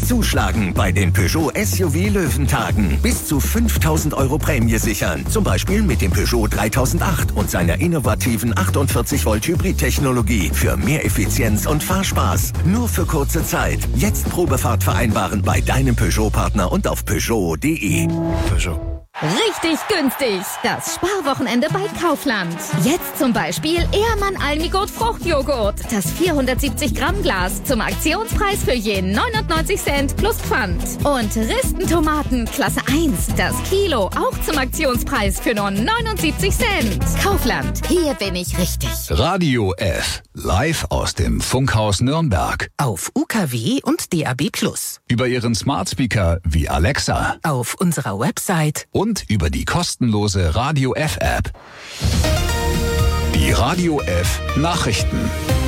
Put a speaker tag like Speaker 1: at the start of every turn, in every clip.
Speaker 1: Zuschlagen bei den Peugeot SUV Löwentagen. Bis zu 5.000 € Prämie sichern. Zum Beispiel mit dem Peugeot 3008 und seiner innovativen 48 Volt Hybrid-Technologie für mehr Effizienz und Fahrspaß. Nur für kurze Zeit. Jetzt Probefahrt vereinbaren bei deinem Peugeot-Partner und auf Peugeot.de.
Speaker 2: Peugeot.
Speaker 3: Richtig günstig. Das Sparwochenende bei Kaufland. Jetzt zum Beispiel Ehrmann Almigurt Fruchtjoghurt. Das 470 Gramm Glas zum Aktionspreis für je 99 Cent plus Pfand. Und Ristentomaten Klasse 1. Das Kilo auch zum Aktionspreis für nur 79 Cent. Kaufland. Hier bin ich richtig.
Speaker 4: Radio F. Live aus dem Funkhaus Nürnberg.
Speaker 5: Auf UKW und DAB+.
Speaker 4: Über Ihren Smart Speaker wie Alexa.
Speaker 5: Auf unserer Website.
Speaker 4: Und über die kostenlose Radio F App. Die Radio F Nachrichten.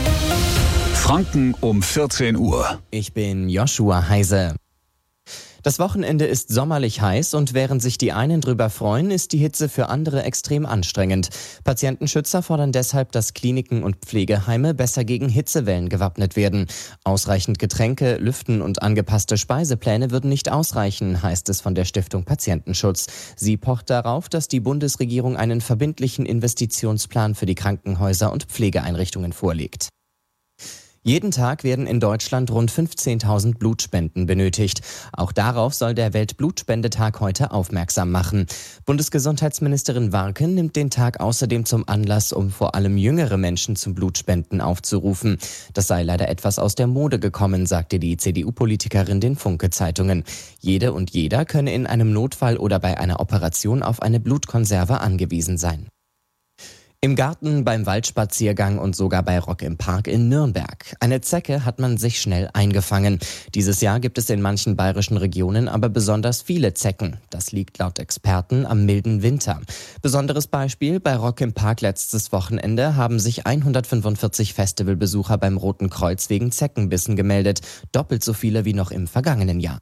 Speaker 4: Franken um 14 Uhr.
Speaker 6: Ich bin Joshua Heise. Das Wochenende ist sommerlich heiß und während sich die einen drüber freuen, ist die Hitze für andere extrem anstrengend. Patientenschützer fordern deshalb, dass Kliniken und Pflegeheime besser gegen Hitzewellen gewappnet werden. Ausreichend Getränke, Lüften und angepasste Speisepläne würden nicht ausreichen, heißt es von der Stiftung Patientenschutz. Sie pocht darauf, dass die Bundesregierung einen verbindlichen Investitionsplan für die Krankenhäuser und Pflegeeinrichtungen vorlegt. Jeden Tag werden in Deutschland rund 15.000 Blutspenden benötigt. Auch darauf soll der Weltblutspendetag heute aufmerksam machen. Bundesgesundheitsministerin Warken nimmt den Tag außerdem zum Anlass, um vor allem jüngere Menschen zum Blutspenden aufzurufen. Das sei leider etwas aus der Mode gekommen, sagte die CDU-Politikerin den Funke-Zeitungen. Jede und jeder könne in einem Notfall oder bei einer Operation auf eine Blutkonserve angewiesen sein. Im Garten, beim Waldspaziergang und sogar bei Rock im Park in Nürnberg. Eine Zecke hat man sich schnell eingefangen. Dieses Jahr gibt es in manchen bayerischen Regionen aber besonders viele Zecken. Das liegt laut Experten am milden Winter. Besonderes Beispiel: Bei Rock im Park letztes Wochenende haben sich 145 Festivalbesucher beim Roten Kreuz wegen Zeckenbissen gemeldet. Doppelt so viele wie noch im vergangenen Jahr.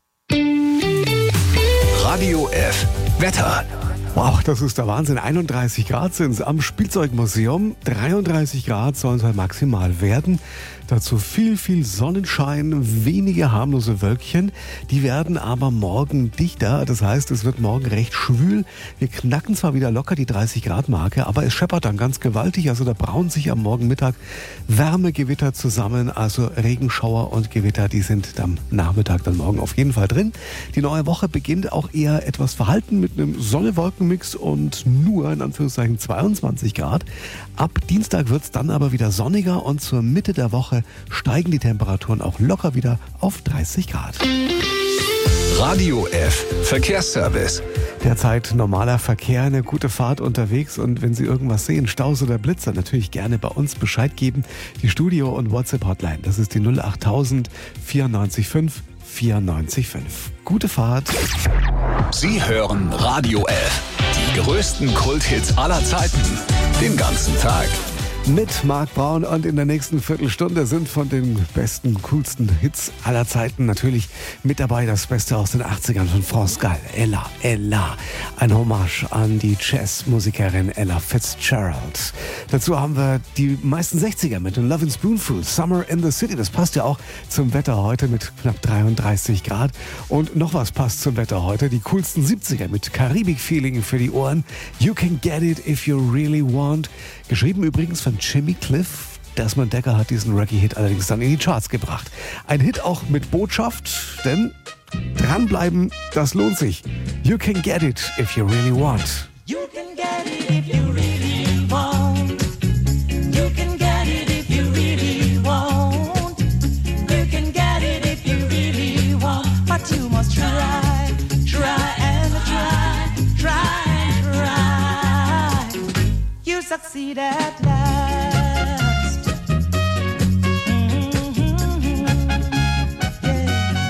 Speaker 4: Radio F Wetter.
Speaker 2: Wow, das ist der Wahnsinn. 31 Grad sind es am Spielzeugmuseum. 33 Grad sollen es halt maximal werden. Dazu viel Sonnenschein, wenige harmlose Wölkchen. Die werden aber morgen dichter. Das heißt, es wird morgen recht schwül. Wir knacken zwar wieder locker die 30 Grad Marke, aber es scheppert dann ganz gewaltig. Also da brauen sich am Morgenmittag Wärmegewitter zusammen. Also Regenschauer und Gewitter, die sind am Nachmittag dann morgen auf jeden Fall drin. Die neue Woche beginnt auch eher etwas verhalten mit einem Sonne-Wolken-Mix und nur in Anführungszeichen 22 Grad. Ab Dienstag wird es dann aber wieder sonniger und zur Mitte der Woche steigen die Temperaturen auch locker wieder auf 30 Grad.
Speaker 4: Radio F Verkehrsservice.
Speaker 2: Derzeit normaler Verkehr, eine gute Fahrt unterwegs und wenn Sie irgendwas sehen, Staus oder Blitzer, natürlich gerne bei uns Bescheid geben. Die Studio- und WhatsApp-Hotline, das ist die 08000 94 5 94 5. Gute Fahrt.
Speaker 4: Sie hören Radio F. Die größten Kulthits aller Zeiten. Den ganzen Tag.
Speaker 2: Mit Marc Braun und in der nächsten Viertelstunde sind von den besten, coolsten Hits aller Zeiten natürlich mit dabei das Beste aus den 80ern von France Gall. Ella. Ein Hommage an die Jazzmusikerin Ella Fitzgerald. Dazu haben wir die meisten 60er mit dem Lovin' Spoonful, Summer in the City. Das passt ja auch zum Wetter heute mit knapp 33 Grad. Und noch was passt zum Wetter heute. Die coolsten 70er mit Karibik-Feeling für die Ohren. You can get it if you really want. Geschrieben übrigens von Jimmy Cliff. Desmond Decker hat diesen Reggae-Hit allerdings dann in die Charts gebracht. Ein Hit auch mit Botschaft, denn dranbleiben, das lohnt sich. You can get it if you really want.
Speaker 7: You can get it if you really want. You can get it if you really want. You can get it if you really want. But you must try and try. You succeed at last. Yeah.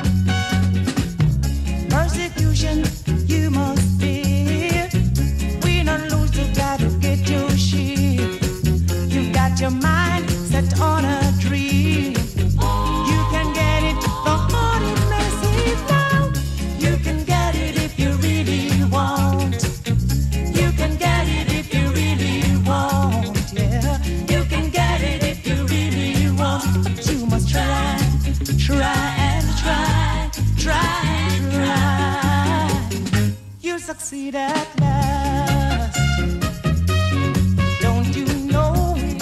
Speaker 7: Persecution you must fear. We don't lose, you gotta get your shit. You got your mind set on a dream. You can get it, the heart is massive now. You can get it if you really want. You can get it if you really want, yeah. succeed at last. Don't you know it?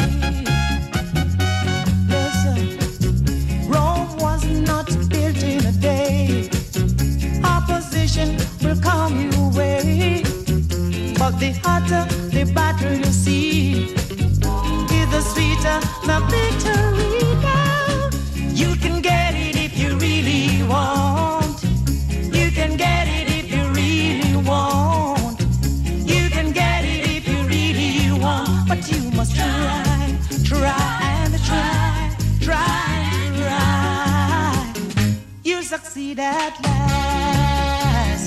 Speaker 7: Listen, Rome was not built in a day. Opposition will come your way, but the hotter the battle you see, the sweeter the victory now. You can get it if you really want. You can get it if you really want. You can get it if you really want. But you must try, try and try, try, try. You'll succeed at last.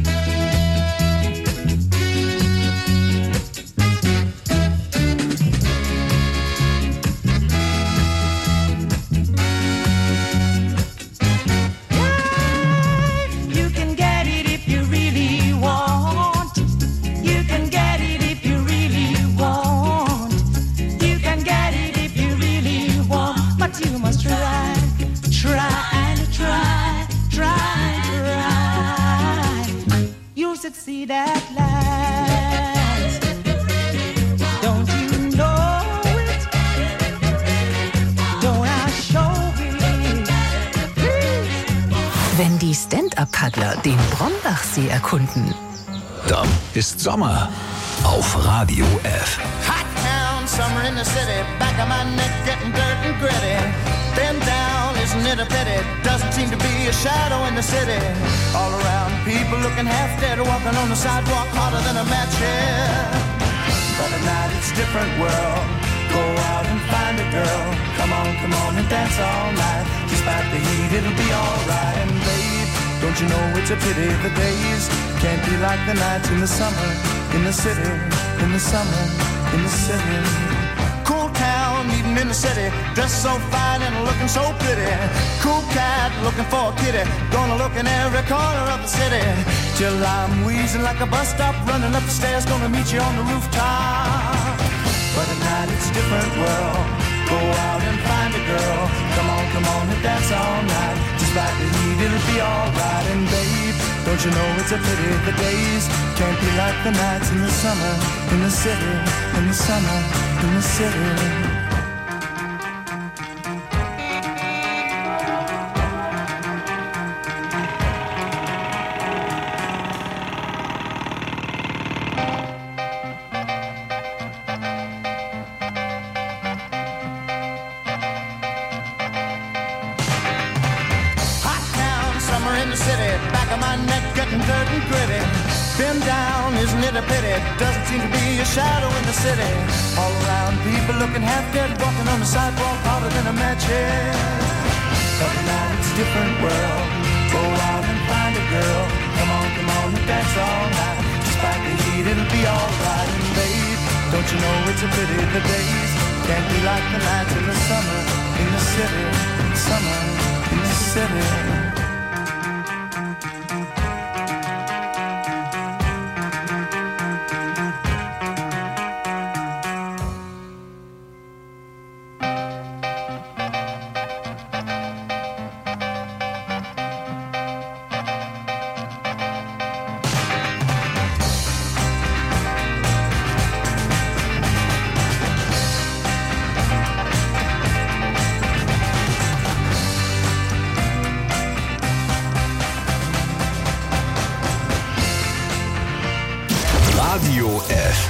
Speaker 7: You must try, try and try, try, try. You'll succeed at last. Don't you know it? Don't I show it?
Speaker 5: Wenn die Stand-Up-Paddler den Brombachsee erkunden,
Speaker 4: Dann ist Sommer auf Radio F.
Speaker 8: Hot town, summer in the city, back of my neck getting dirt and gritty. Been down, isn't it a pity? Doesn't seem to be a shadow in the city. All around, people looking half dead, walking on the sidewalk harder than a match here. But at night it's a different world. Go out and find a girl. Come on and dance all night. Despite the heat, it'll be alright. And babe, don't you know it's a pity the days can't be like the nights in the summer, in the city, in the summer, in the city. Cool town, meeting in the city, dressed so fine and looking so pretty. Cool cat, looking for a kitty, gonna look in every corner of the city. Till I'm wheezing like a bus stop, running up the stairs, gonna meet you on the rooftop. But at night it's a different world. Go out and find a girl. Come on and dance all night. Despite the heat, it'll be alright. And babe, don't you know it's a pity the days can't be like the nights in the summer, in the city, in the summer, in the city. Dirt and gritty, been down, isn't it a pity? Doesn't seem to be a shadow in the city. All around, people looking half dead, walking on the sidewalk harder than a match here. But now it's a different world. Go out and find a girl. Come on and dance all night. Despite the heat, it'll be alright. And babe, don't you know it's a pity the days can't be like the nights in the summer, in the city, summer, in the city.
Speaker 4: Radio F.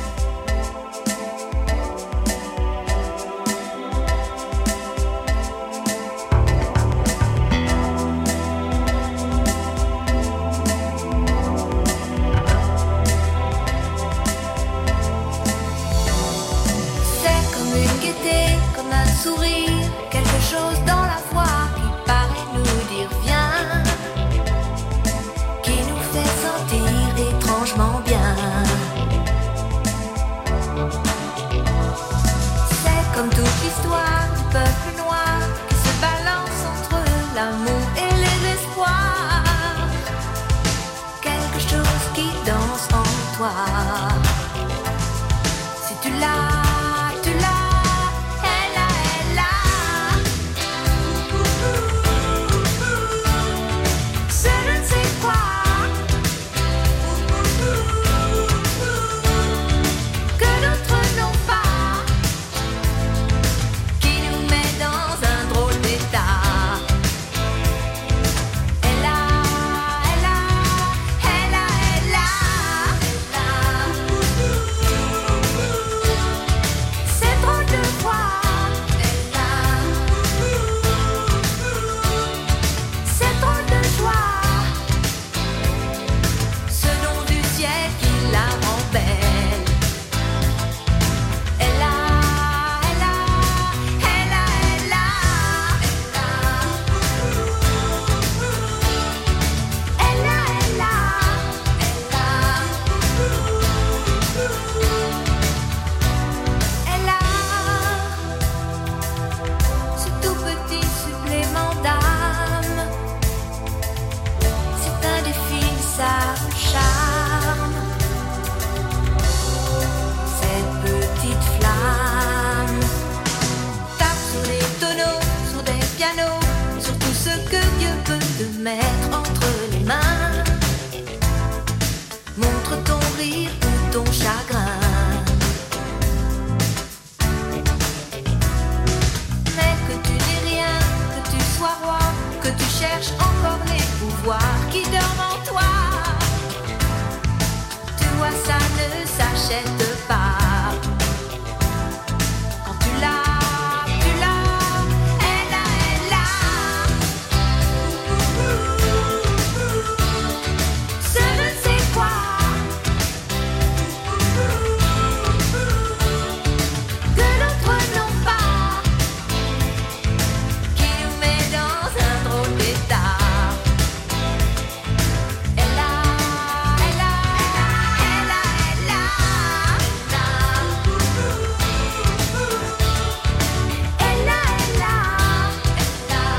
Speaker 9: C'est comme une gaieté, comme un sourire, quelque chose dans la voix qui paraît nous dire viens, qui nous fait sentir étrangement bien. piano, sur tout ce que Dieu peut te mettre entre les mains. Montre ton rire ou ton chagrin. Mais que tu n'aies rien, que tu sois roi, que tu cherches encore les pouvoirs qui dorment en toi. Tu vois, ça ne s'achète pas. Quand tu l'as, tu l'as, elle a, elle a. Ce ne sais quoi que d'autres n'ont pas, qui nous met dans un drôle d'état. Elle a, elle a, elle a, elle a, elle a. Elle a, elle a, elle a.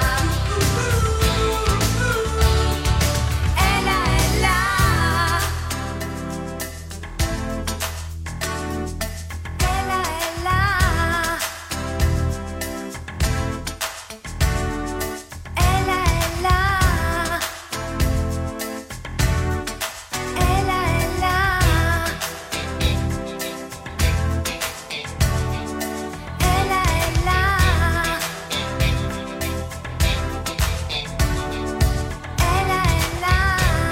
Speaker 9: Elle a, elle a. Elle a, elle a. Elle a, elle a. Elle a, elle a. Elle a, elle a. Elle a, elle a.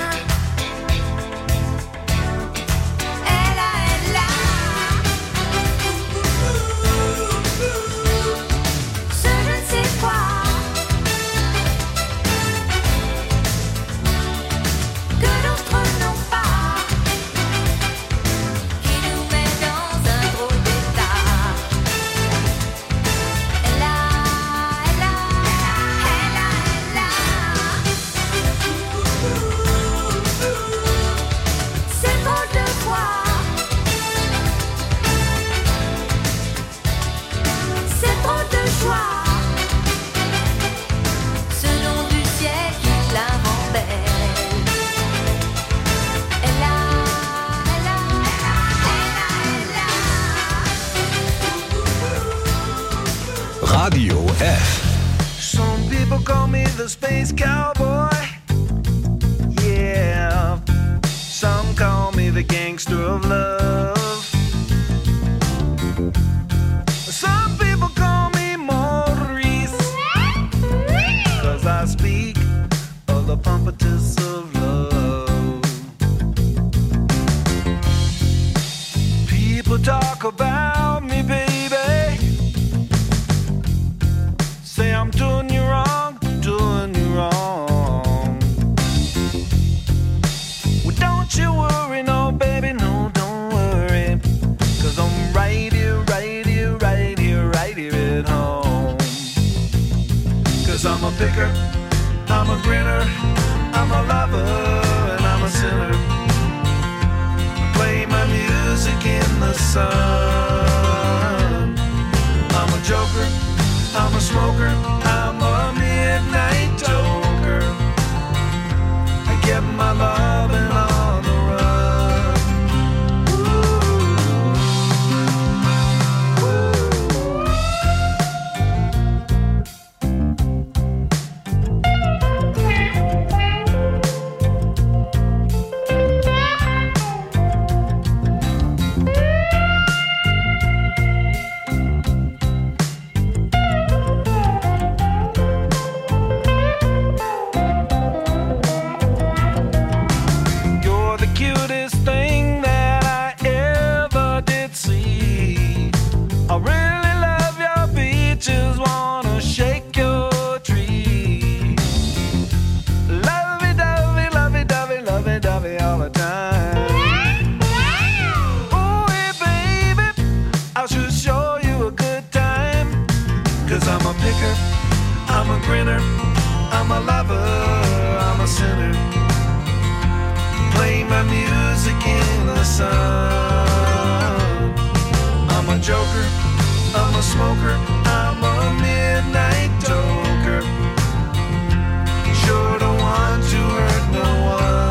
Speaker 9: Elle a, elle a. Ce je ne sais quoi que d'autres n'ont pas, qui nous met dans un drôle d'état. Elle a, elle a, elle a, elle a. C'est drôle de voir, c'est drôle de joie, ce nom du ciel qui la rend belle. Elle a, elle a, elle a, elle a.
Speaker 4: Radio F.
Speaker 8: Some people call me the space cowboy. Yeah. Some call me the gangster of love. Some people call me Maurice, 'cause I speak of the pompatus of love. People talk about me, baby. Say I'm doing you wrong, doing you wrong. Well, don't you worry, no, baby, no, don't worry. 'Cause I'm right here, right here, right here, right here at home. 'Cause I'm a picker, I'm a grinner, I'm a lover, and I'm a sinner. Play my music in the sun. I'm a joker, I'm a smoker, I'm a midnight toker. I get my loving on the run. You're the cutest thing that I ever did see. I really love your beaches, wanna shake your tree. Lovey-dovey, lovey-dovey, lovey-dovey all the time. Oh, hey, baby, I should show you a good time. 'Cause I'm a picker, I'm a grinner, I'm a lover, I'm a sinner. Play my music in the sun. I'm a joker, I'm a smoker, I'm a midnight toker. Sure don't want to hurt no one.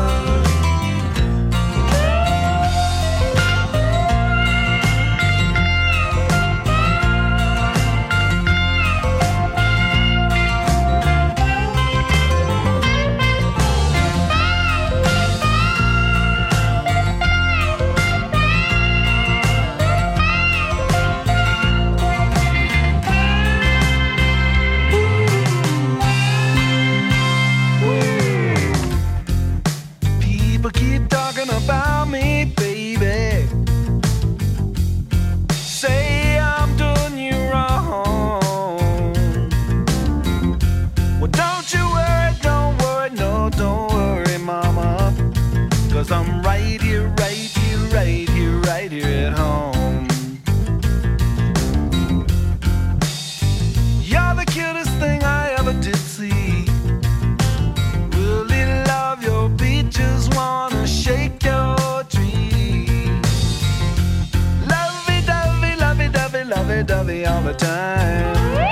Speaker 10: time.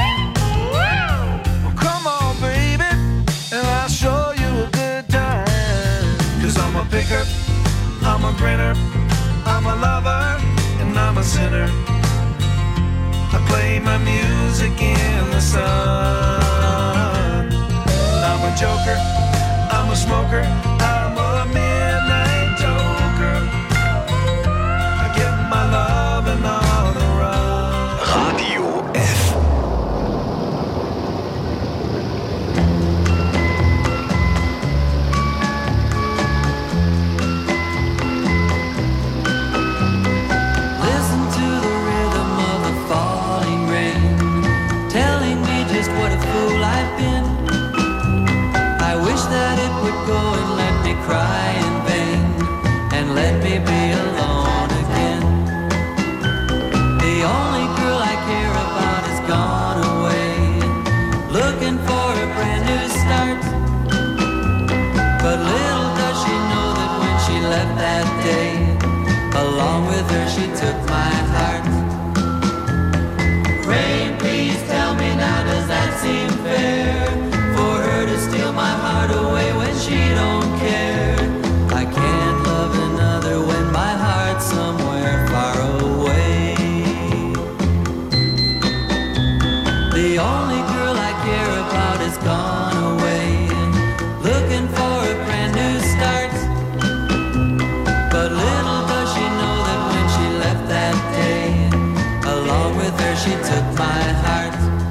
Speaker 10: Well, come on, baby, and I'll show you a good time. 'Cause I'm a picker, I'm a grinner, I'm a lover, and I'm a sinner. I play my music in the sun. I'm a joker, I'm a smoker, I'm a midnight toker. I get my lovin' on the run.
Speaker 4: Radio F.
Speaker 11: Listen to the rhythm of the falling rain, telling me just what a fool I've been. I wish that it would go and let me cry in vain, and let me be alone again. The only girl I care about has gone away, looking for a brand new start. But little does she know that when she left that day, along with her she took my heart. Rain, please tell me now, does that seem fair? For her to steal my heart away when she don't care. I can't love another when my heart's somewhere far away. The only girl I care about is gone away, looking for a brand new start. But little does she know that when she left that day, along with her she took my heart.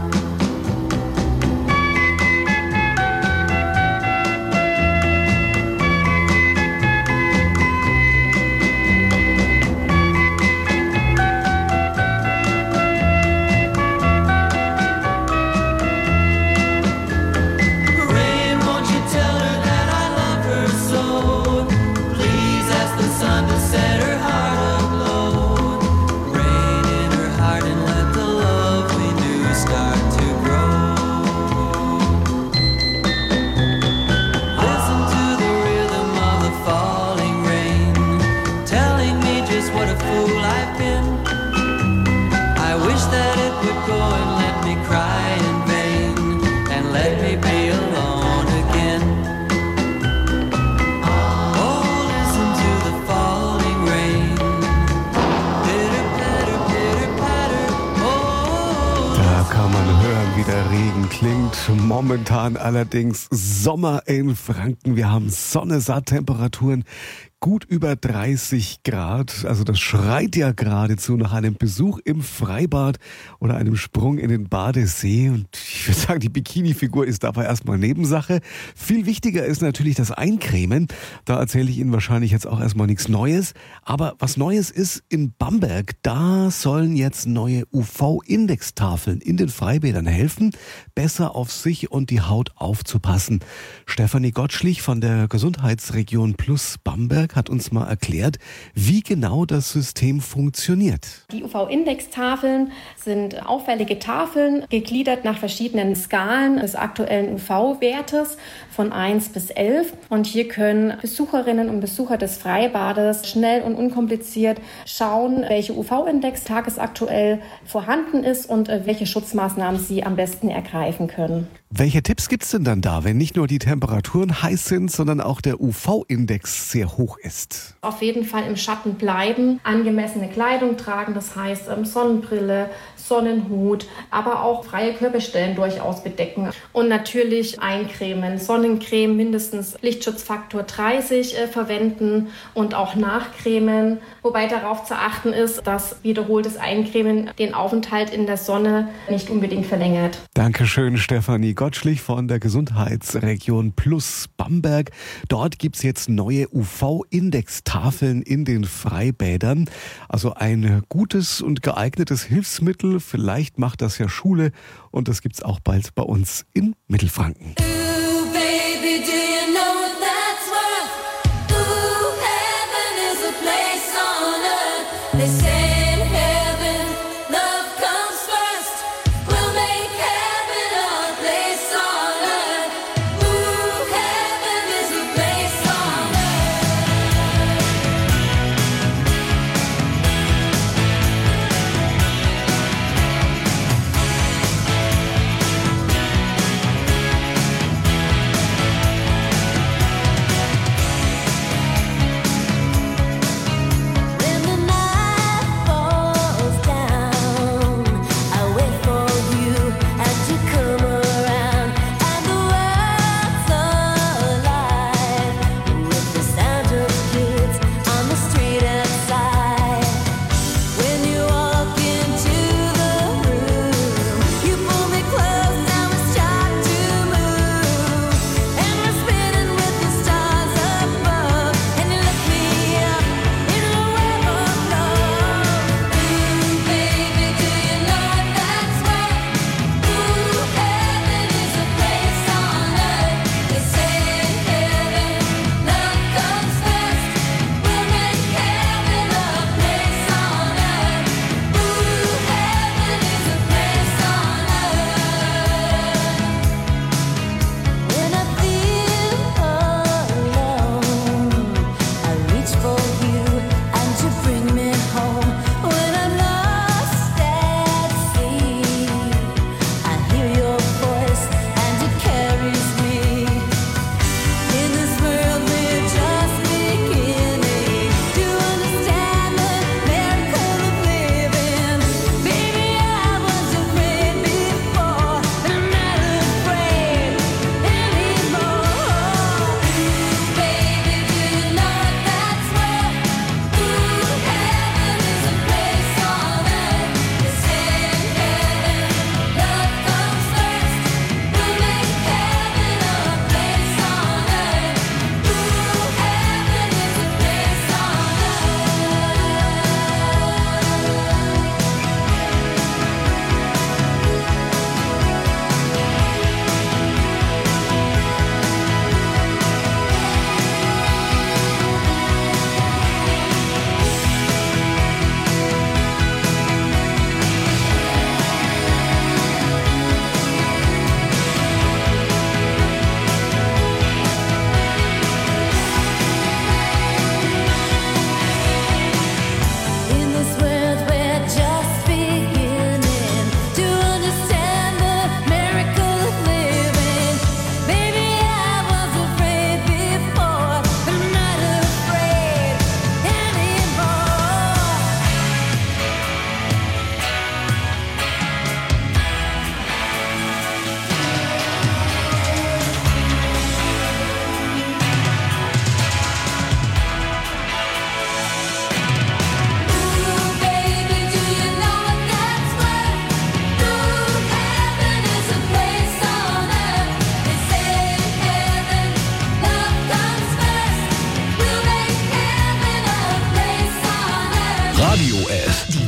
Speaker 11: Rain, won't you tell her that I love her so? Please ask the sun to set her heart aglow. Rain in her heart and let the love we knew start to grow. Listen to the rhythm of the falling rain, telling me just what a fool I've been. I wish that it would go and let me cry in vain, and let me be alone again. Oh, listen to the falling rain. Pitter, patter, pitter, patter. Oh.
Speaker 2: Da kann man hören, wie der Regen klingt. Momentan allerdings Sommer in Franken. Wir haben Sonne, satt, Temperaturen gut über 30 Grad. Also das schreit ja geradezu nach einem Besuch im Freibad oder einem Sprung in den Badesee. Und ich würde sagen, die Bikini-Figur ist dabei erstmal Nebensache. Viel wichtiger ist natürlich das Eincremen. Da erzähle ich Ihnen wahrscheinlich jetzt auch erstmal nichts Neues. Aber was Neues ist in Bamberg, da sollen jetzt neue UV-Indextafeln in den Freibädern helfen, besser auf sich und die Haut aufzupassen. Stefanie Gottschlich von der Gesundheitsregion Plus Bamberg hat uns mal erklärt, wie genau das System funktioniert.
Speaker 12: Die UV-Indextafeln sind auffällige Tafeln, gegliedert nach verschiedenen Skalen des aktuellen UV-Wertes von 1 bis 11. Und hier können Besucherinnen und Besucher des Freibades schnell und unkompliziert schauen, welche UV-Index tagesaktuell vorhanden ist und welche Schutzmaßnahmen sie am besten ergreifen können.
Speaker 2: Welche Tipps gibt's denn dann da, wenn nicht nur die Temperaturen heiß sind, sondern auch der UV-Index sehr hoch ist?
Speaker 12: Auf jeden Fall im Schatten bleiben, angemessene Kleidung tragen, das heißt Sonnenbrille, Sonnenhut, aber auch freie Körperstellen durchaus bedecken. Und natürlich eincremen, Sonnencreme mindestens Lichtschutzfaktor 30 verwenden und auch nachcremen. Wobei darauf zu achten ist, dass wiederholtes Eincremen den Aufenthalt in der Sonne nicht unbedingt verlängert.
Speaker 2: Dankeschön, Stefanie Gottschlich von der Gesundheitsregion Plus Bamberg. Dort gibt's jetzt neue UV-Indextafeln in den Freibädern. Also ein gutes und geeignetes Hilfsmittel. Vielleicht macht das ja Schule und das gibt's auch bald bei uns in Mittelfranken.
Speaker 9: Ooh, baby, do you know what that's worth? Ooh, heaven is a place on earth. They say in heaven, love comes first. We'll make heaven a place on earth. Ooh, heaven is a place on earth.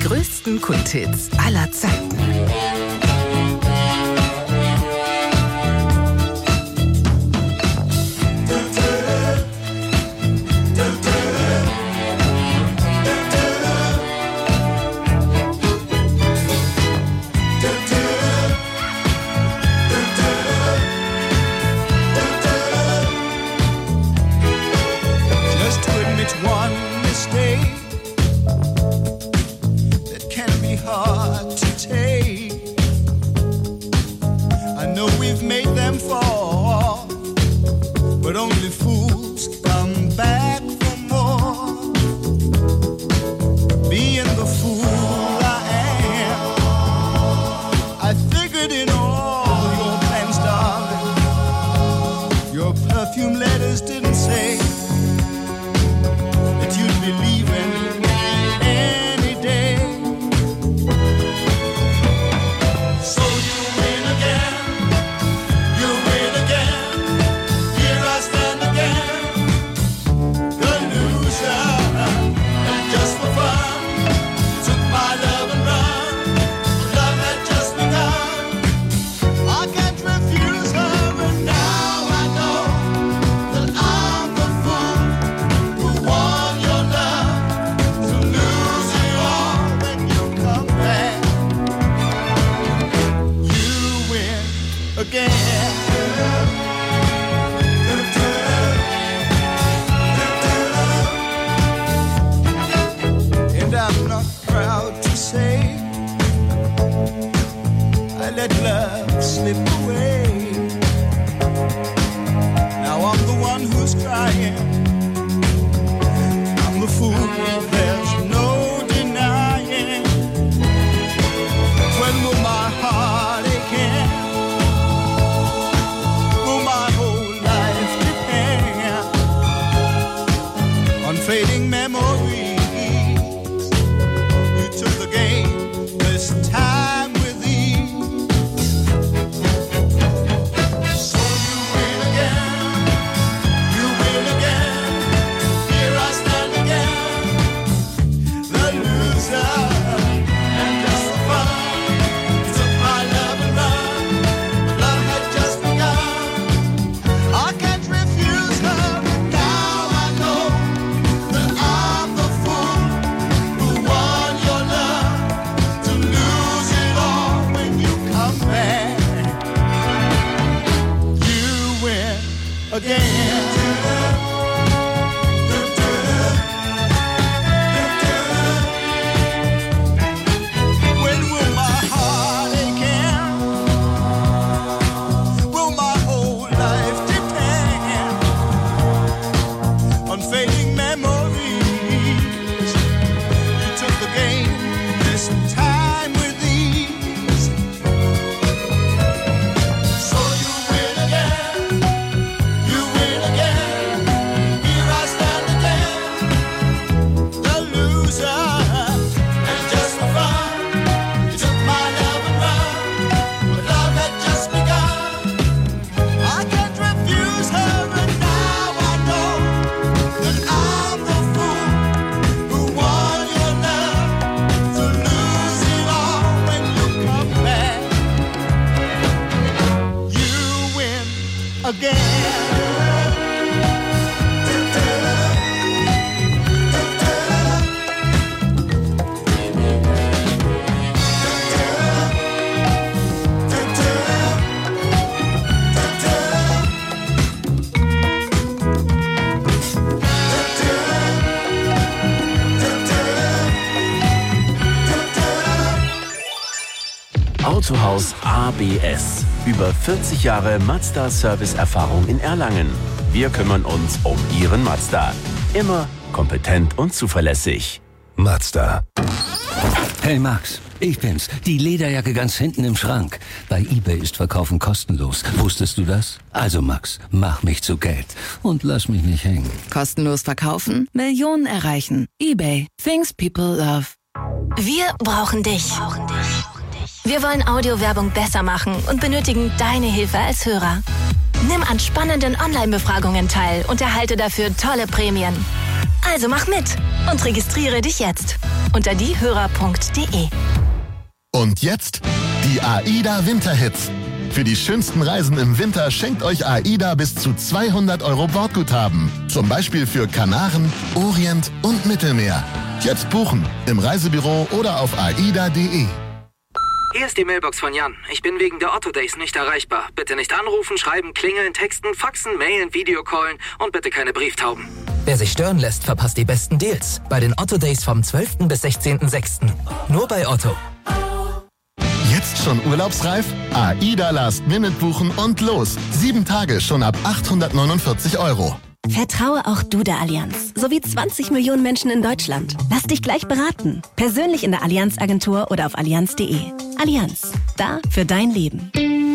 Speaker 5: größten Kulthits aller Zeiten.
Speaker 13: Autohaus ABS. Über 40 Jahre Mazda-Service-Erfahrung in Erlangen. Wir kümmern uns um Ihren Mazda. Immer kompetent und zuverlässig.
Speaker 14: Mazda. Hey Max, ich bin's. Die Lederjacke ganz hinten im Schrank. Bei eBay ist Verkaufen kostenlos. Wusstest du das? Also Max, mach mich zu Geld und lass mich nicht hängen.
Speaker 15: Kostenlos verkaufen? Millionen erreichen. eBay. Things people love.
Speaker 16: Wir brauchen dich. Wir wollen Audiowerbung besser machen und benötigen deine Hilfe als Hörer. Nimm an spannenden Online-Befragungen teil und erhalte dafür tolle Prämien. Also mach mit und registriere dich jetzt unter diehörer.de.
Speaker 17: Und jetzt die AIDA Winterhits. Für die schönsten Reisen im Winter schenkt euch AIDA bis zu 200 € Bordguthaben. Zum Beispiel für Kanaren, Orient und Mittelmeer. Jetzt buchen im Reisebüro oder auf aida.de.
Speaker 18: Hier ist die Mailbox von Jan. Ich bin wegen der Otto Days nicht erreichbar. Bitte nicht anrufen, schreiben, klingeln, texten, faxen, mailen, Videocallen und bitte keine Brieftauben.
Speaker 19: Wer sich stören lässt, verpasst die besten Deals. Bei den Otto Days vom 12. bis 16.06. Nur bei Otto.
Speaker 17: Jetzt schon urlaubsreif? AIDA Last Minute buchen und los. 7 Tage schon ab 849 €.
Speaker 20: Vertraue auch du der Allianz, sowie 20 Millionen Menschen in Deutschland. Lass dich gleich beraten. Persönlich in der Allianz-Agentur oder auf allianz.de. Allianz, da für dein Leben.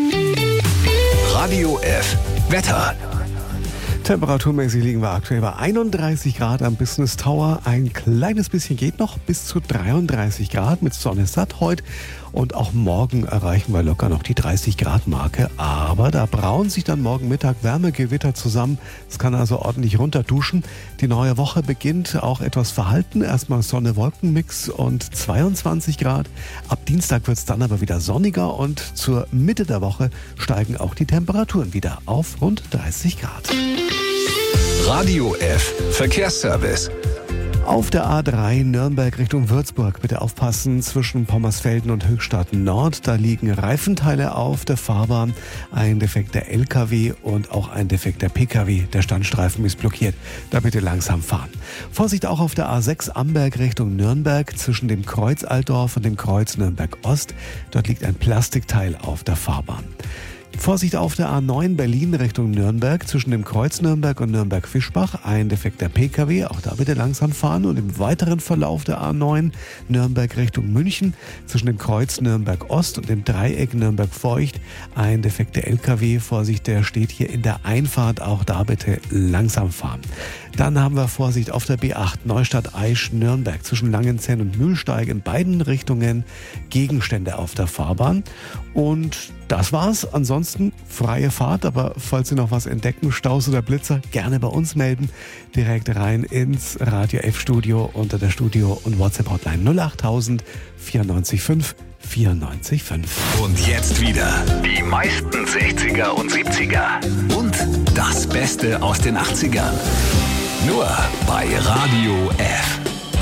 Speaker 4: Radio F. Wetter.
Speaker 2: Temperaturmäßig liegen wir aktuell bei 31 Grad am Business Tower. Ein kleines bisschen geht noch, bis zu 33 Grad mit Sonne satt heute. Und auch morgen erreichen wir locker noch die 30 Grad Marke. Aber da brauen sich dann morgen Mittag Wärmegewitter zusammen. Es kann also ordentlich runterduschen. Die neue Woche beginnt auch etwas verhalten. Erstmal Sonne-Wolken-Mix und 22 Grad. Ab Dienstag wird es dann aber wieder sonniger und zur Mitte der Woche steigen auch die Temperaturen wieder auf rund 30 Grad.
Speaker 4: Radio F. Verkehrsservice.
Speaker 2: Auf der A3 Nürnberg Richtung Würzburg bitte aufpassen, zwischen Pommersfelden und Höchstadt Nord. Da liegen Reifenteile auf der Fahrbahn, ein defekter LKW und auch ein defekter PKW. Der Standstreifen ist blockiert. Da bitte langsam fahren. Vorsicht auch auf der A6 Amberg Richtung Nürnberg zwischen dem Kreuz Altdorf und dem Kreuz Nürnberg Ost. Dort liegt ein Plastikteil auf der Fahrbahn. Vorsicht auf der A9 Berlin Richtung Nürnberg zwischen dem Kreuz Nürnberg und Nürnberg-Fischbach. Ein defekter PKW, auch da bitte langsam fahren. Und im weiteren Verlauf der A9 Nürnberg Richtung München zwischen dem Kreuz Nürnberg Ost und dem Dreieck Nürnberg-Feucht. Ein defekter LKW, Vorsicht, der steht hier in der Einfahrt. Auch da bitte langsam fahren. Dann haben wir Vorsicht auf der B8 Neustadt-Aisch-Nürnberg zwischen Langenzenn und Mühlsteig in beiden Richtungen Gegenstände auf der Fahrbahn. Und das war's. Ansonsten freie Fahrt, aber falls Sie noch was entdecken, Staus oder Blitzer, gerne bei uns melden. Direkt rein ins Radio F Studio unter der Studio- und WhatsApp-Hotline 08000 94 5 94 5.
Speaker 4: Und jetzt wieder die meisten 60er und 70er und das Beste aus den 80ern. Nur bei Radio F.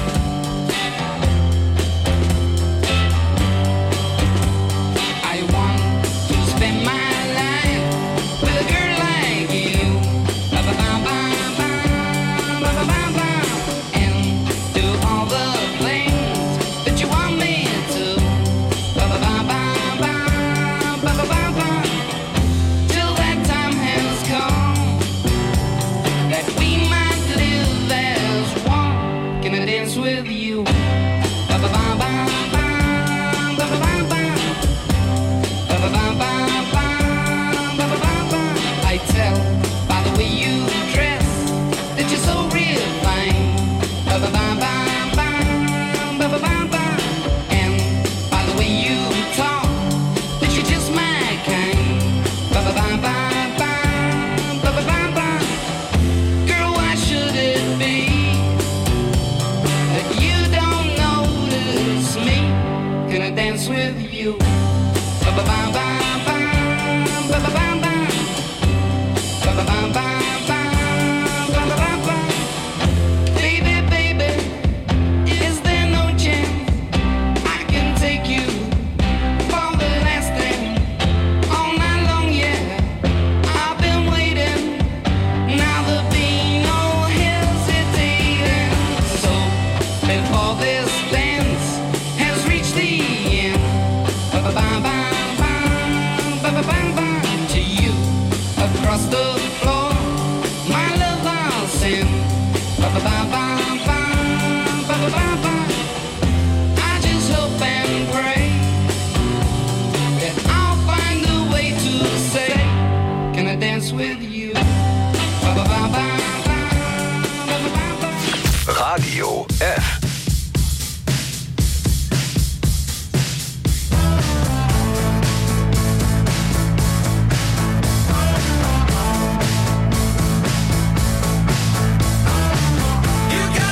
Speaker 4: Radio F.
Speaker 10: You got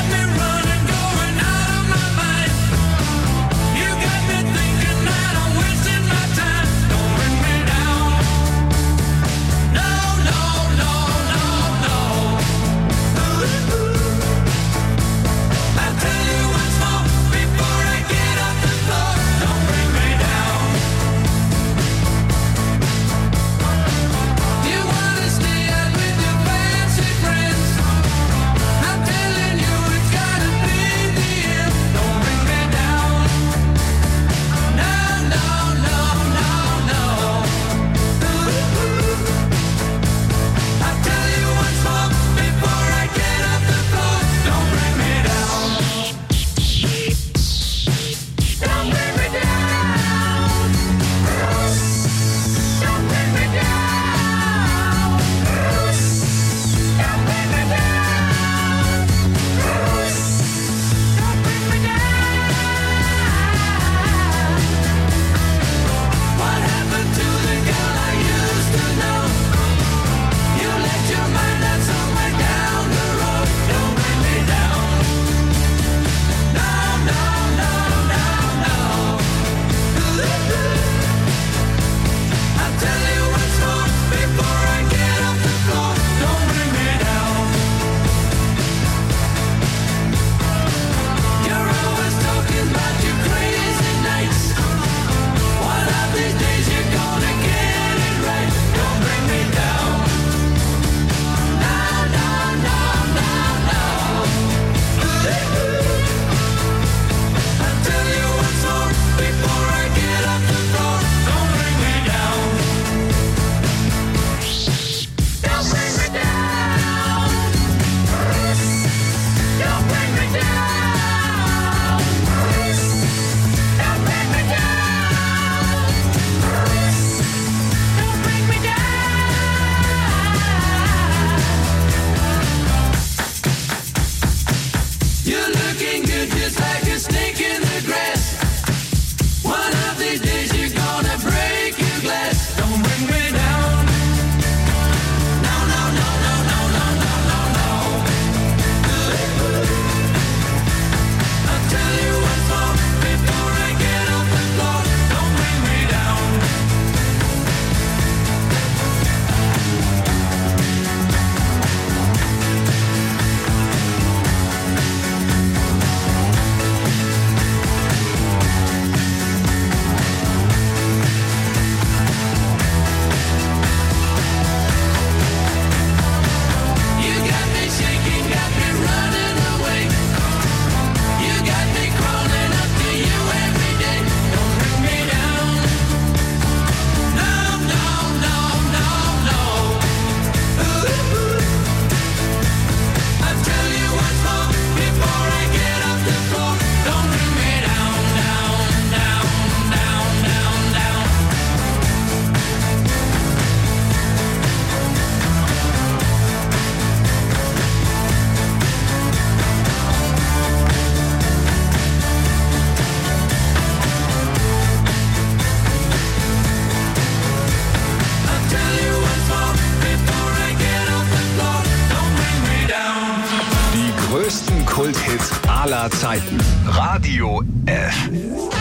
Speaker 4: größten Kulthits aller Zeiten. Radio F.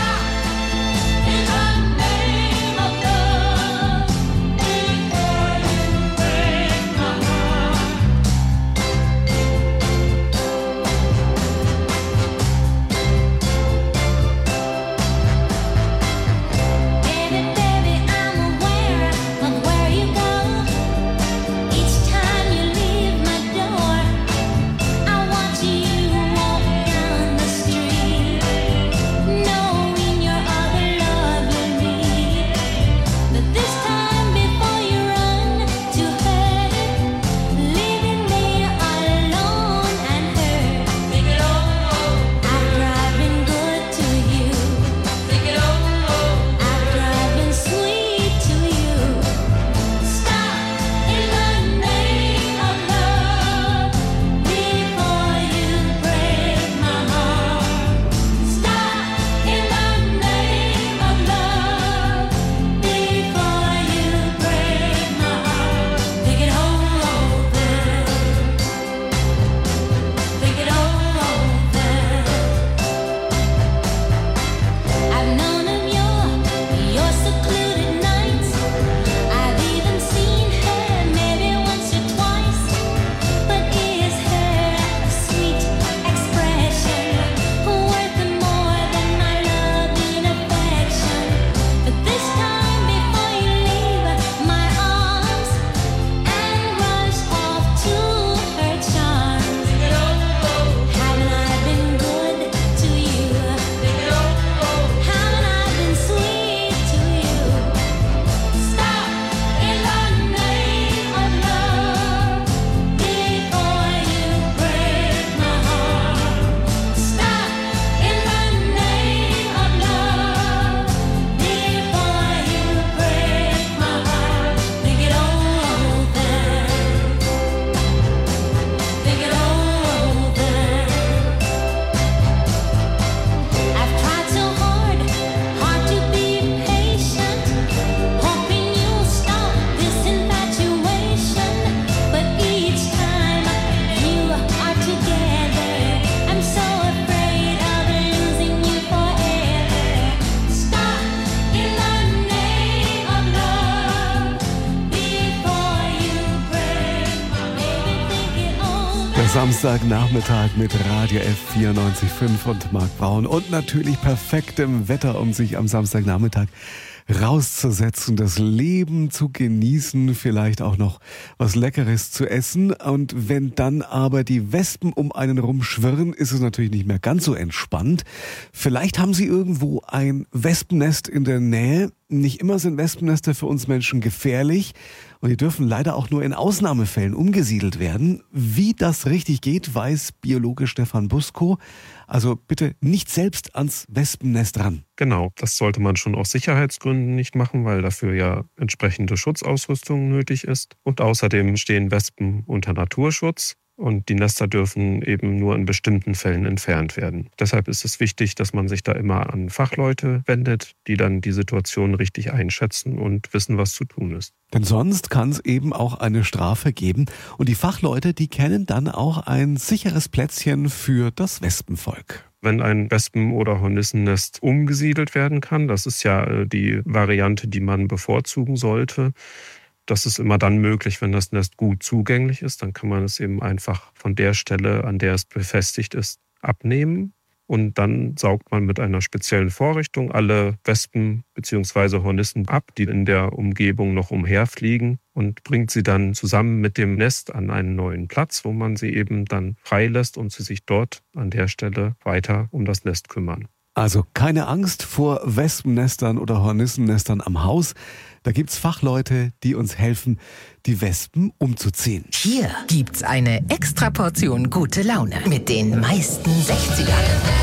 Speaker 2: Samstagnachmittag mit Radio F 94.5 und Marc Braun und natürlich perfektem Wetter, um sich am Samstagnachmittag rauszusetzen, das Leben zu genießen, vielleicht auch noch was Leckeres zu essen. Und wenn dann aber die Wespen um einen rumschwirren, ist es natürlich nicht mehr ganz so entspannt. Vielleicht haben Sie irgendwo ein Wespennest in der Nähe. Nicht immer sind Wespennester für uns Menschen gefährlich und die dürfen leider auch nur in Ausnahmefällen umgesiedelt werden. Wie das richtig geht, weiß Biologe Stefan Busko. Also bitte nicht selbst ans Wespennest ran.
Speaker 21: Genau, das sollte man schon aus Sicherheitsgründen nicht machen, weil dafür ja entsprechende Schutzausrüstung nötig ist. Und außerdem stehen Wespen unter Naturschutz. Und die Nester dürfen eben nur in bestimmten Fällen entfernt werden. Deshalb ist es wichtig, dass man sich da immer an Fachleute wendet, die dann die Situation richtig einschätzen und wissen, was zu tun ist.
Speaker 2: Denn sonst kann es eben auch eine Strafe geben. Und die Fachleute, die kennen dann auch ein sicheres Plätzchen für das Wespenvolk.
Speaker 21: Wenn ein Wespen- oder Hornissennest umgesiedelt werden kann, das ist ja die Variante, die man bevorzugen sollte. Das ist immer dann möglich, wenn das Nest gut zugänglich ist. Dann kann man es eben einfach von der Stelle, an der es befestigt ist, abnehmen. Und dann saugt man mit einer speziellen Vorrichtung alle Wespen bzw. Hornissen ab, die in der Umgebung noch umherfliegen, und bringt sie dann zusammen mit dem Nest an einen neuen Platz, wo man sie eben dann freilässt und sie sich dort an der Stelle weiter um das Nest kümmern.
Speaker 2: Also keine Angst vor Wespennestern oder Hornissennestern am Haus. Da gibt's Fachleute, die uns helfen, die Wespen umzuziehen.
Speaker 5: Hier gibt's eine extra Portion gute Laune mit den meisten 60ern.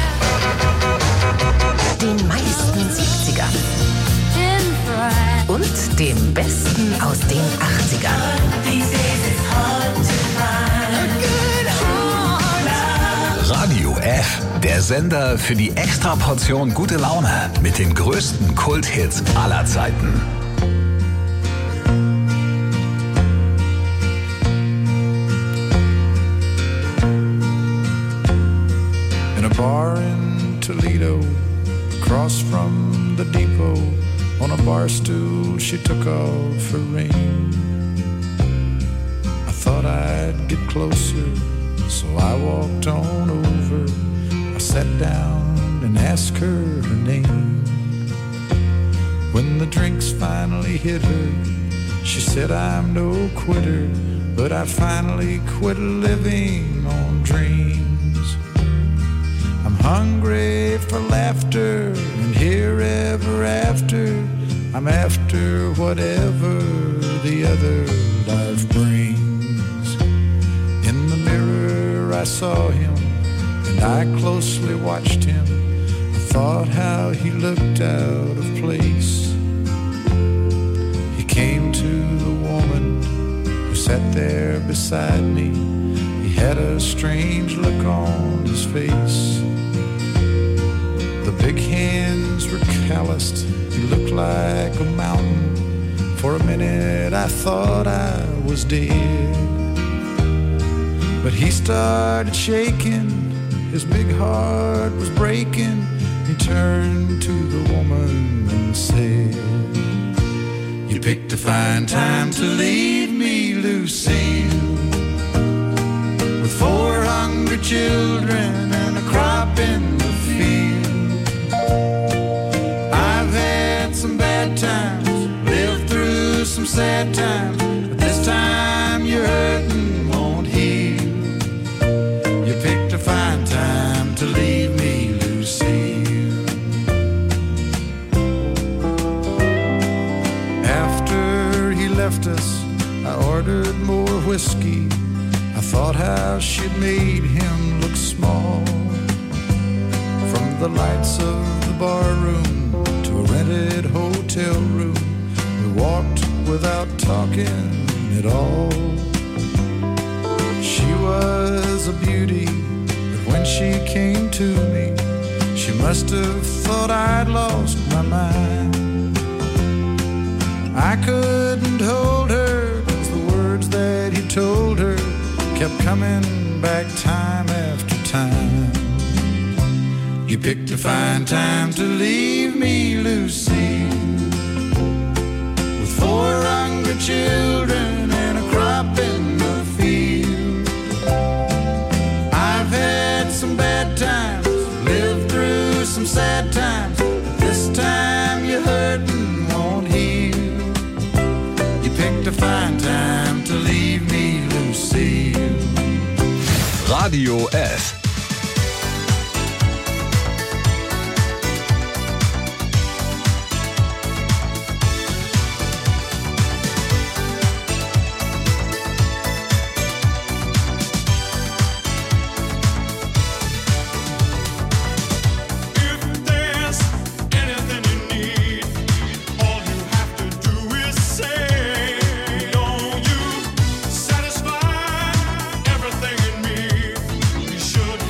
Speaker 5: Den meisten 70ern. Und dem Besten aus den 80ern.
Speaker 4: Radio F, der Sender für die Extraportion gute Laune mit den größten Kulthits aller Zeiten.
Speaker 1: bar in Toledo, across from the depot. On a bar stool she took off her ring. I thought I'd get closer, so I walked on over. I sat down and asked her name. When the drinks finally hit her, she said I'm no quitter, but I finally quit living on dreams. I'm hungry for laughter, and here ever after, I'm after whatever the other life brings. In the mirror I saw him, and I closely watched him. I thought how he looked out of place. He came to the woman who sat there beside me. He had a strange look on his face. The big hands were calloused. He looked like a mountain. For a minute I thought I was dead. But he started shaking. His big heart was breaking. He turned to the woman and said, "You picked a fine time to leave me, Lucille, with 4 hungry children and a crop in the field. I've had some bad times, lived through some sad times, but this time you're hurting won't heal. You picked a fine time to leave me, Lucille." After he left us, I ordered more whiskey. I thought how she'd made him look small. From the lights of the bar room to a rented hotel room, we walked without talking at all. She was a beauty, but when she came to me, she must have thought I'd lost my mind. I couldn't hold her, 'cause the words that he told her kept coming back time after time. You picked a fine time to leave me, Lucille, with 4 hungry children and a crop in the field. I've had some bad times, lived through some sad times, but this time you're hurting won't heal. You picked a fine time to leave me, Lucille.
Speaker 4: Radio F.
Speaker 10: Satisfy everything in me. We should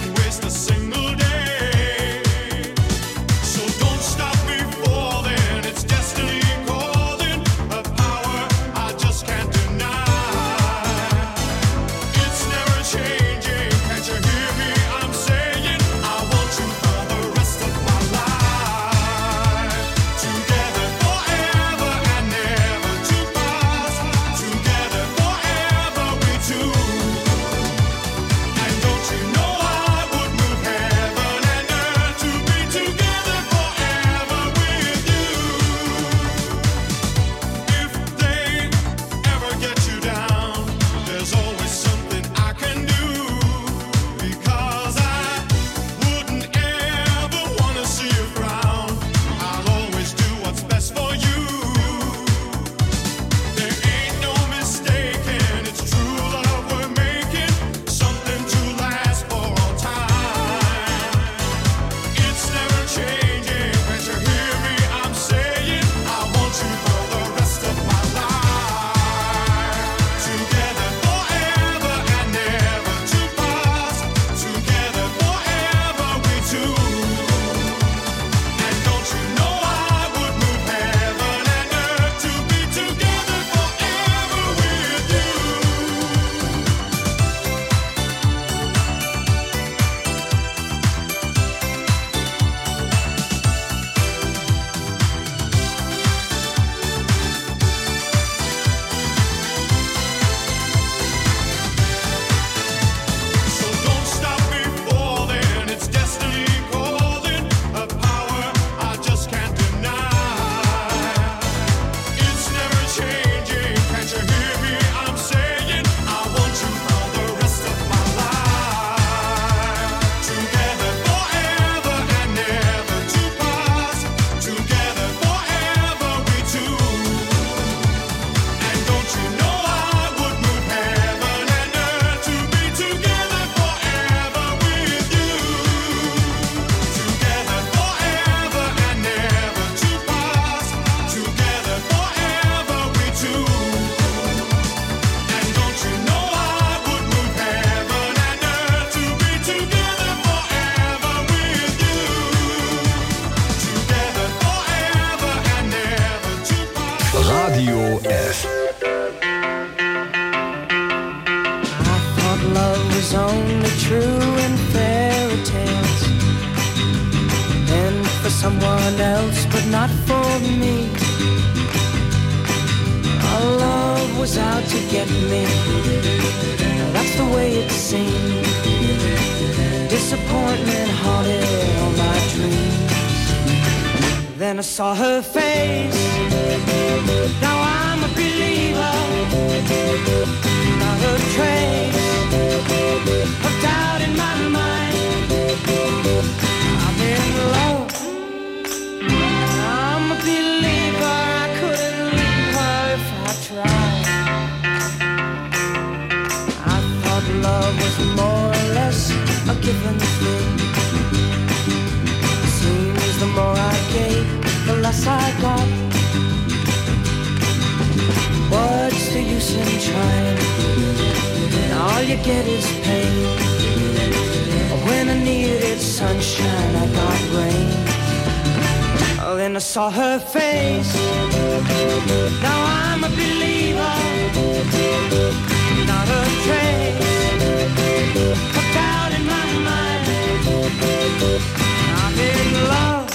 Speaker 11: true in fairy tales, and for someone else, but not for me. Our love was out to get me. That's the way it seemed. Disappointment haunted all my dreams. Then I saw her face. Now I'm a believer. Not a trace of doubt in my mind. I'm in love. I'm a believer. I couldn't leave her if I tried. I thought love was more or less a given thing. Seems the more I gave, the less I got. What's the use in trying? All you get is pain. When I needed sunshine, I got rain. Oh, then I saw her face. Now I'm a believer. Not a trace of doubt in my mind. I'm in love.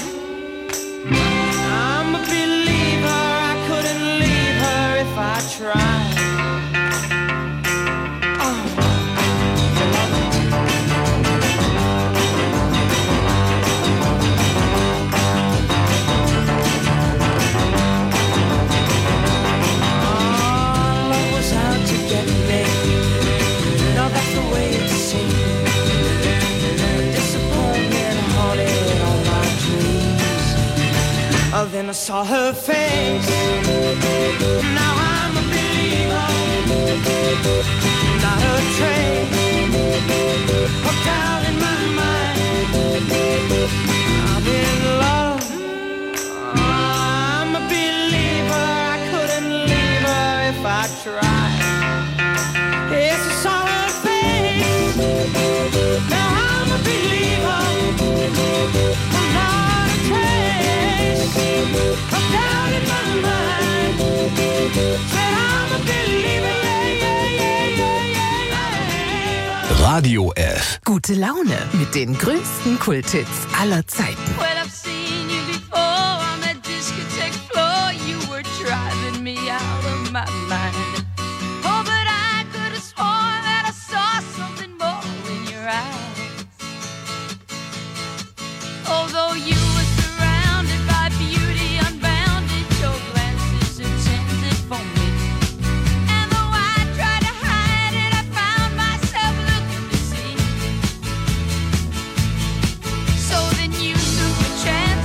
Speaker 11: I'm a believer. I couldn't leave her if I tried. Oh, then I saw her face. Now I'm a believer. Not a trace of doubt in my mind. I'm in love. I'm a believer. I couldn't leave her if I tried. Yes, I saw her face. Now I'm a believer. Not a trace of doubt in my mind. Said I'm a believer,
Speaker 4: Radio F.
Speaker 5: Gute Laune mit den größten Kulthits aller Zeiten.
Speaker 9: Well, I've seen you before on that discotheque floor. You were driving me out of my mind. Oh, but I could have sworn that I saw something more in your eyes. Although you were surrounded by beauty unbounded, your glances intended for me. And though I tried to hide it, I found myself looking to see. So then you took a chance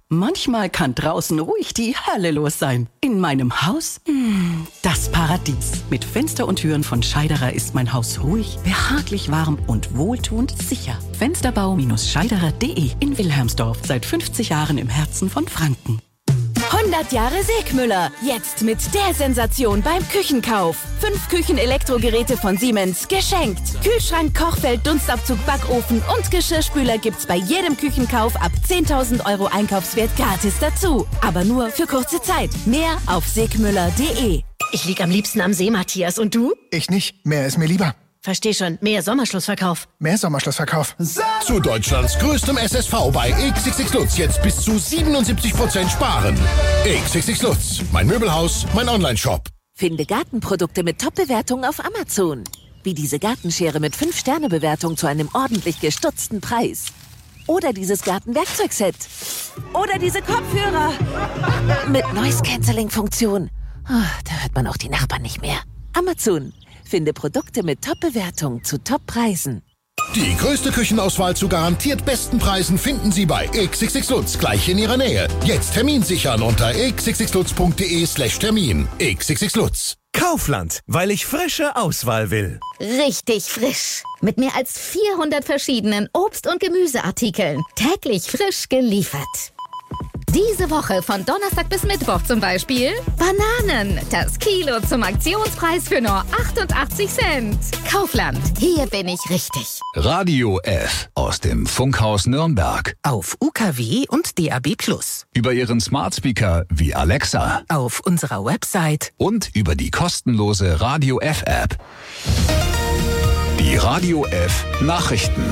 Speaker 3: Manchmal kann draußen ruhig die Hölle los sein. In meinem Haus? Das Paradies. Mit Fenster und Türen von Scheiderer ist mein Haus ruhig, behaglich warm und wohltuend sicher. Fensterbau-scheiderer.de in Wilhelmsdorf. Seit 50 Jahren im Herzen von Franken.
Speaker 22: 100 Jahre Segmüller. Jetzt mit der Sensation beim Küchenkauf. 5 Küchenelektrogeräte von Siemens geschenkt. Kühlschrank, Kochfeld, Dunstabzug, Backofen und Geschirrspüler gibt's bei jedem Küchenkauf ab 10.000 € Einkaufswert gratis dazu. Aber nur für kurze Zeit. Mehr auf segmüller.de.
Speaker 23: Ich lieg am liebsten am See, Matthias. Und du?
Speaker 24: Ich nicht. Mehr ist mir lieber.
Speaker 23: Versteh schon. Mehr Sommerschlussverkauf.
Speaker 24: Mehr Sommerschlussverkauf.
Speaker 25: Zu Deutschlands größtem SSV bei XXX Lutz jetzt bis zu 77% sparen. XXX Lutz. Mein Möbelhaus, mein Onlineshop.
Speaker 26: Finde Gartenprodukte mit Top-Bewertungen auf Amazon. Wie diese Gartenschere mit 5-Sterne-Bewertung zu einem ordentlich gestutzten Preis. Oder dieses Gartenwerkzeugset. Oder diese Kopfhörer. Mit Noise-Canceling-Funktion. Oh, da hört man auch die Nachbarn nicht mehr. Amazon. Finde Produkte mit Top-Bewertung zu Top-Preisen.
Speaker 25: Die größte Küchenauswahl zu garantiert besten Preisen finden Sie bei XXX Lutz gleich in Ihrer Nähe. Jetzt Termin sichern unter xxxlutz.de/Termin. XXX Lutz.
Speaker 27: Kaufland, weil ich frische Auswahl will.
Speaker 28: Richtig frisch. Mit mehr als 400 verschiedenen Obst- und Gemüseartikeln. Täglich frisch geliefert. Diese Woche von Donnerstag bis Mittwoch zum Beispiel Bananen. Das Kilo zum Aktionspreis für nur 88 Cent. Kaufland. Hier bin ich richtig.
Speaker 4: Radio F aus dem Funkhaus Nürnberg.
Speaker 5: Auf UKW und DAB+.
Speaker 4: Über Ihren Smart Speaker wie Alexa.
Speaker 5: Auf unserer Website.
Speaker 4: Und über die kostenlose Radio F App. Die Radio F Nachrichten.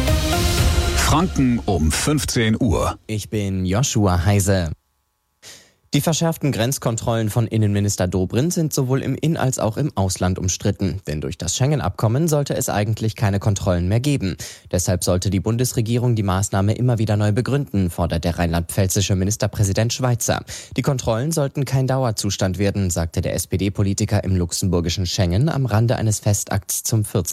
Speaker 4: Franken um 15 Uhr.
Speaker 6: Ich bin Joshua Heise. Die verschärften Grenzkontrollen von Innenminister Dobrindt sind sowohl im In- als auch im Ausland umstritten. Denn durch das Schengen-Abkommen sollte es eigentlich keine Kontrollen mehr geben. Deshalb sollte die Bundesregierung die Maßnahme immer wieder neu begründen, fordert der rheinland-pfälzische Ministerpräsident Schweizer. Die Kontrollen sollten kein Dauerzustand werden, sagte der SPD-Politiker im luxemburgischen Schengen am Rande eines Festakts zum 40.